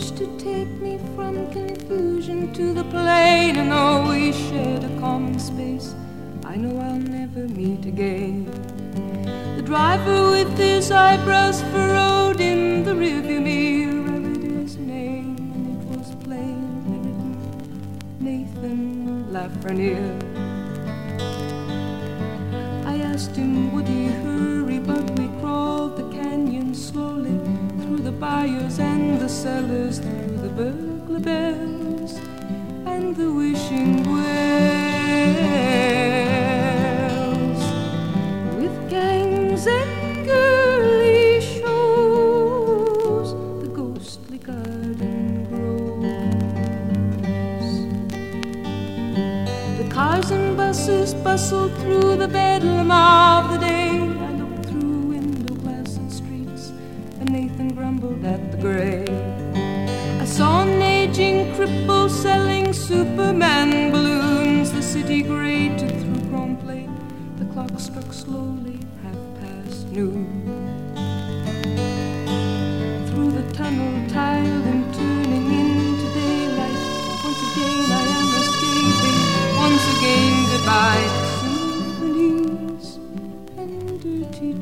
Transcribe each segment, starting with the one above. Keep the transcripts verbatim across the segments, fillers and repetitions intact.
reached to take me from confusion to the plain, and though we shared a common space, I know I'll never meet again. The driver with his eyebrows furrowed in the rearview mirror read his name, and it was plainly written, Nathan Lafreniere. I asked him would he hurry, but we crawled the canyon slowly, through the bayous and the cellars, through the burglar bells and the wishing wells, with gangs and girly shows, the ghostly garden grows. The cars and buses bustled through the bedlam of the day. I looked through window glass at streets, and Nathan grumbled at the gray. I saw an aging cripple selling Superman balloons. The city grayed to through chrome plate. The clock struck slowly half past noon. Through the tunnel tiled and turning into daylight, once again I am escaping, once again goodbye to symphonies and dirty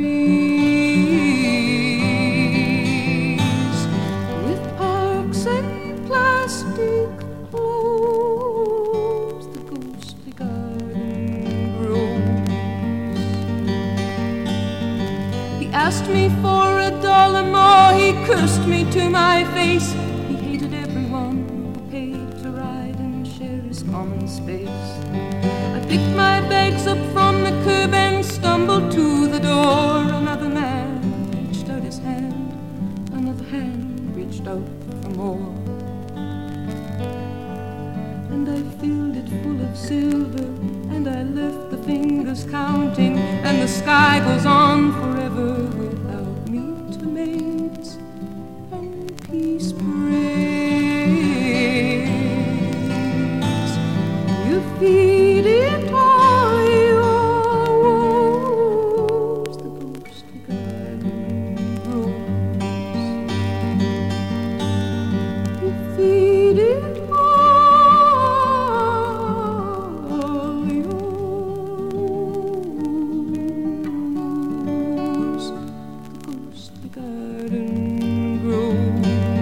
trees, with parks and plastic clothes, the ghostly garden grows. He asked me for a dollar more, he cursed me to my face. He hated everyone who paid to ride and share his common space. I picked my bags up from the curb and stumbled to the door. Another man reached out his hand, another hand reached out for more, and I filled it full of silver, and I left the fingers counting, and the sky goes on forever without meat to maze and peace praise. You feed it all your woes, the ghostly garden grows. You feed it all your woes, the ghostly garden grows.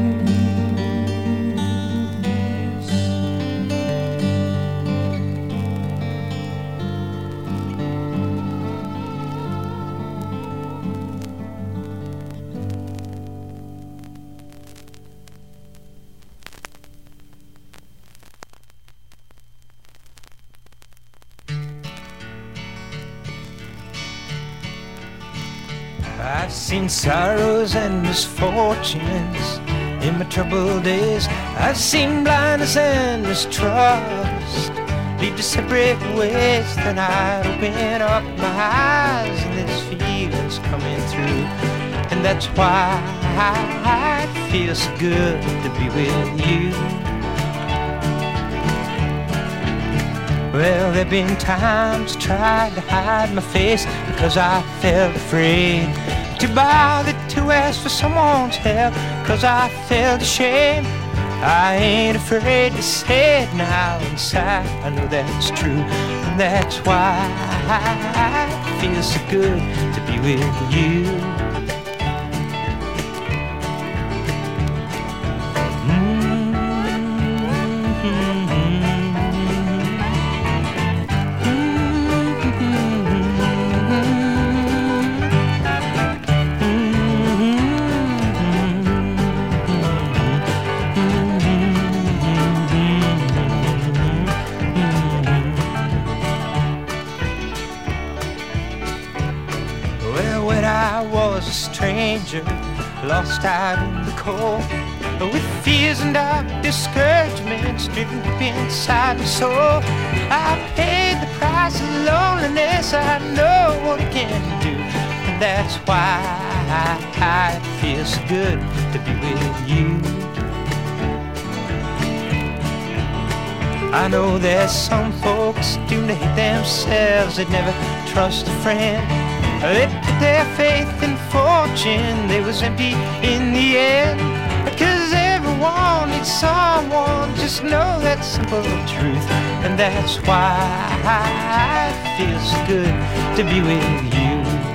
I've seen sorrows and misfortunes in my troubled days. I've seen blindness and mistrust lead to separate ways. Then I open up my eyes and this feeling's coming through, and that's why it feels so good to be with you. Well, there've been times I tried to hide my face because I felt afraid to bother to ask for someone's help, cause I felt ashamed. I ain't afraid to say it now inside. I know that's true, and that's why it feels so good to be with you. Stranger, lost out in the cold, with fears and dark discouragements driven deep inside my soul. I paid the price of loneliness. I know what it can do, and that's why it feels so good to be with you. I know there's some folks doomed to hate themselves. They'd never trust a friend. They put their faith in fortune. They was empty in the end, 'cause everyone need someone, just know that simple truth. And that's why it feels good to be with you.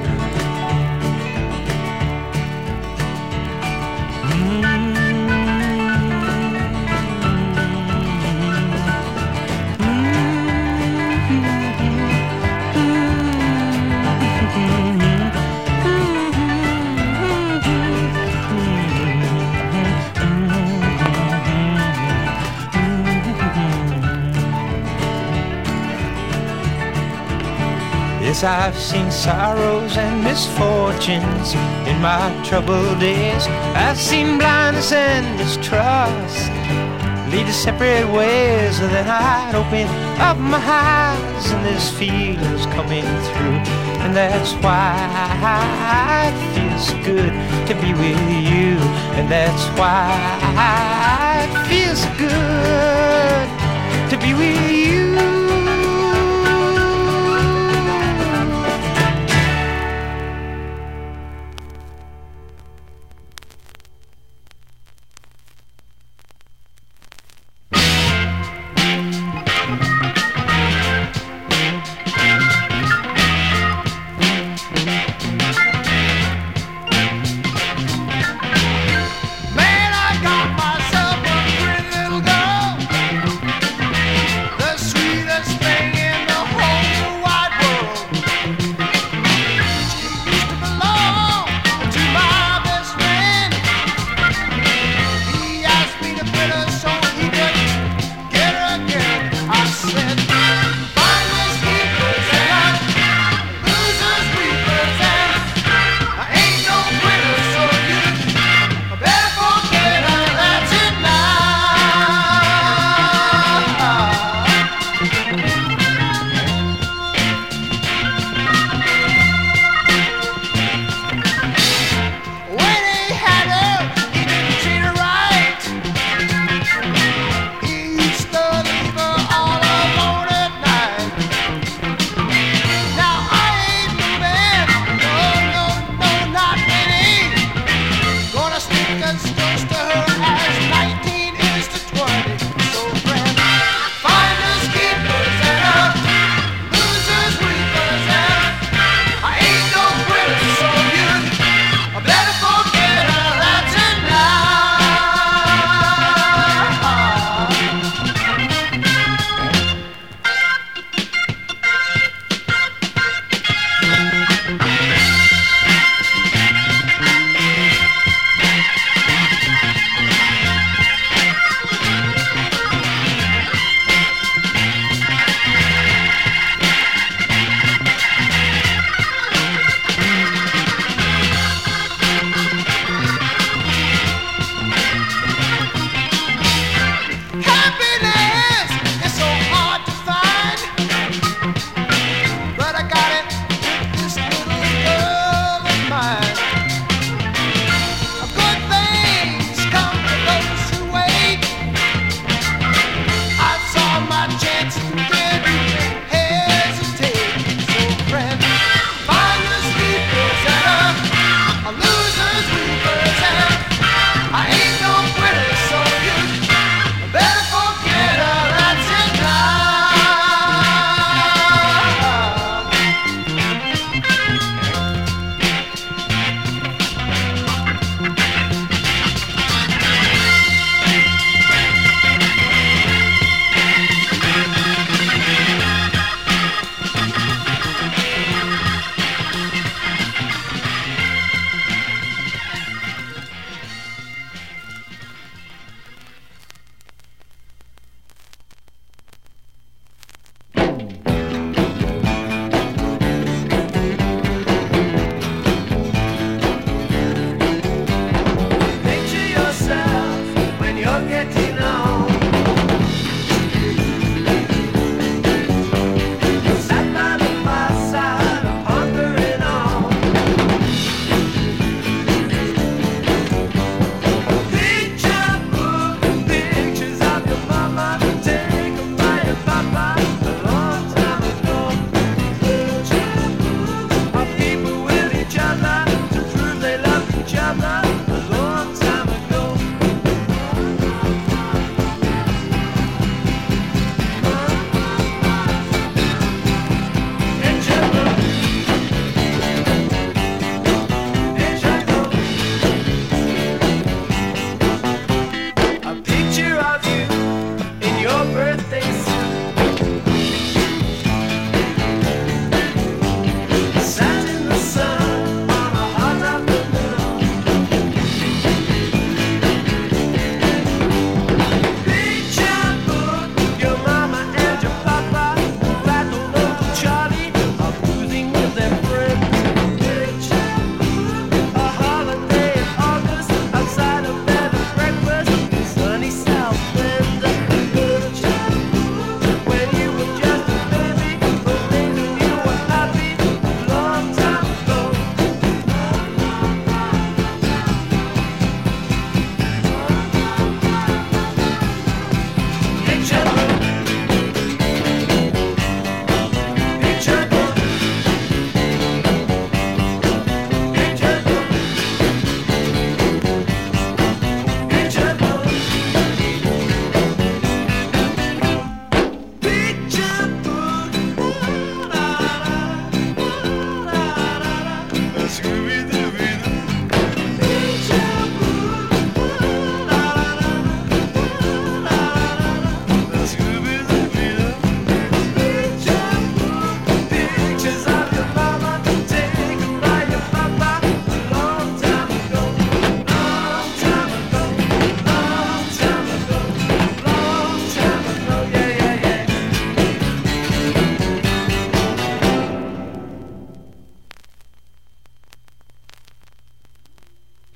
Yes, I've seen sorrows and misfortunes in my troubled days. I've seen blindness and mistrust lead to separate ways. And then I'd open up my eyes and this feeling's coming through. And that's why it feels good to be with you. And that's why it feels good to be with you. Man, I got myself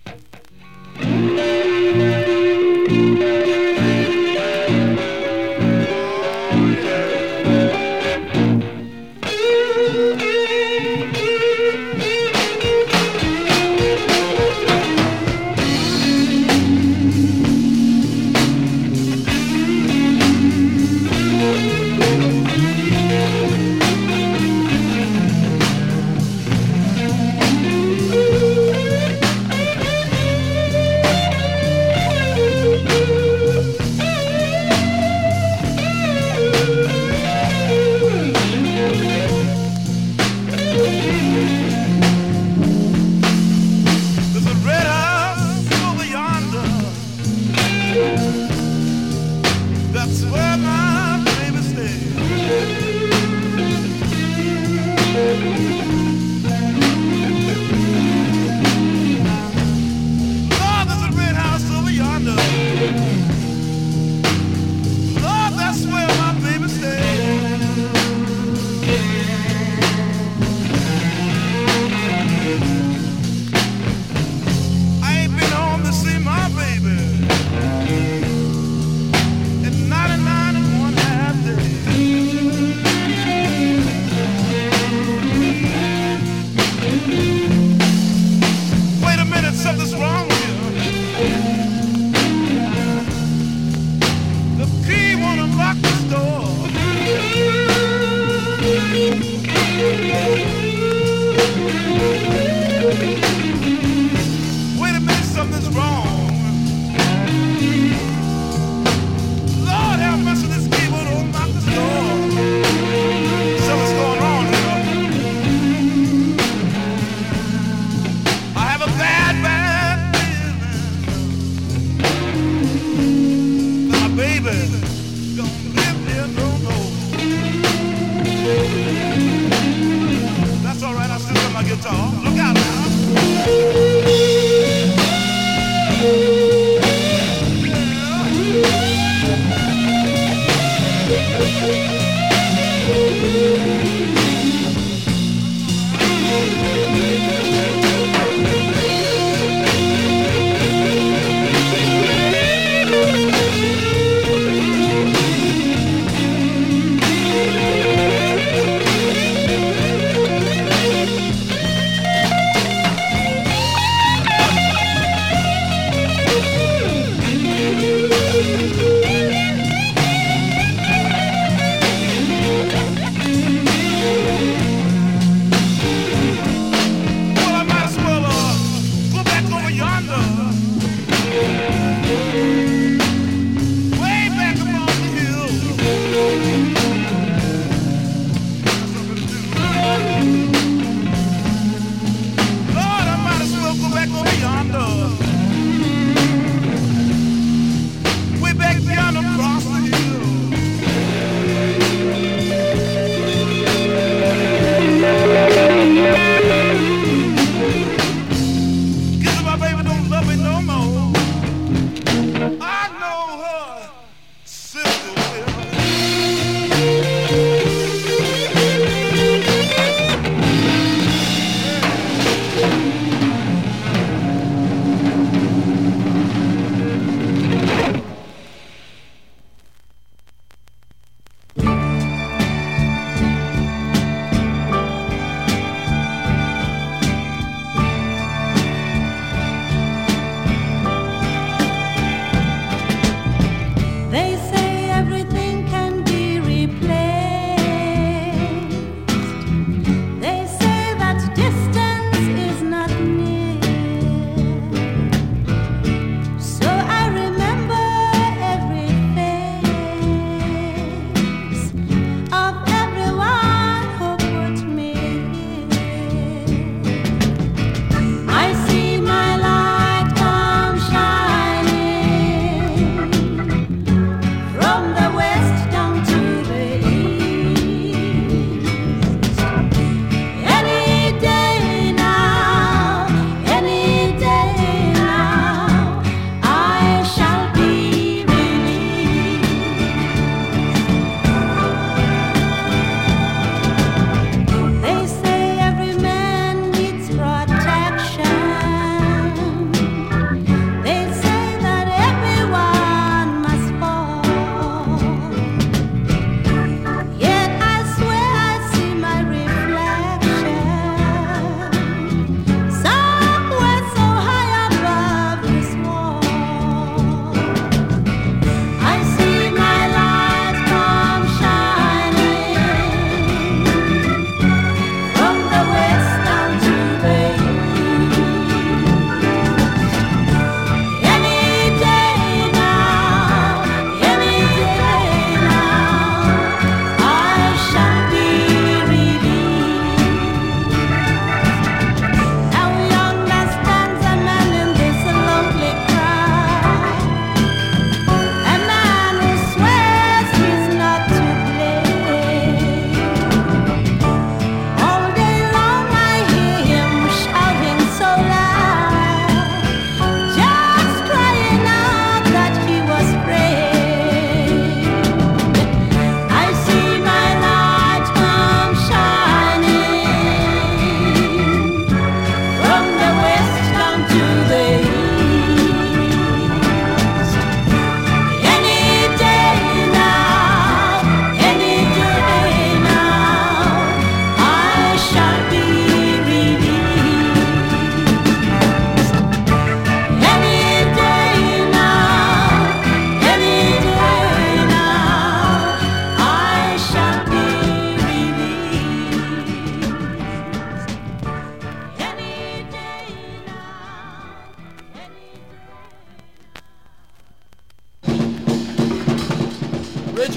Baby, don't love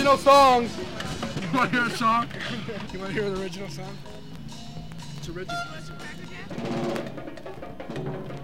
original song. You want to hear a song? You want to hear the original song? It's original.